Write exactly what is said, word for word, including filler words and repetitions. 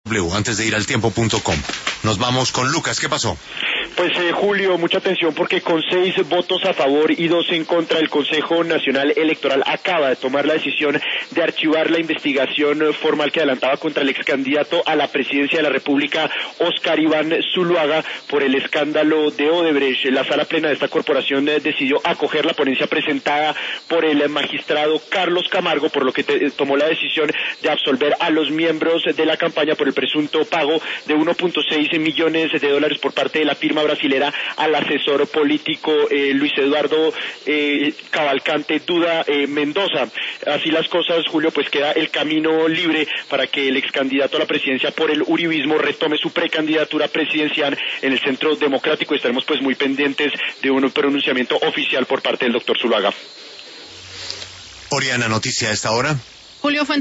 Antes de ir al tiempo punto com. Nos vamos con Lucas. ¿Qué pasó? Pues eh, Julio, mucha atención porque con seis votos a favor y dos en contra, el Consejo Nacional Electoral acaba de tomar la decisión de archivar la investigación formal que adelantaba contra el ex candidato a la presidencia de la República, Óscar Iván Zuluaga, por el escándalo de Odebrecht. La sala plena de esta corporación eh, decidió acoger la ponencia presentada por el magistrado Carlos Camargo, por lo que te, tomó la decisión de absolver a los miembros de la campaña por el presunto pago de uno punto seis millones de dólares por parte de la firma brasilera al asesor político eh, Luis Eduardo eh, Cavalcante Duda eh, Mendoza. Así las cosas, Julio, pues queda el camino libre para que el ex candidato a la presidencia por el uribismo retome su precandidatura presidencial en el Centro Democrático, y estaremos pues muy pendientes de un pronunciamiento oficial por parte del doctor Zuluaga. Oriana, noticia a esta hora. Julio Fuentes.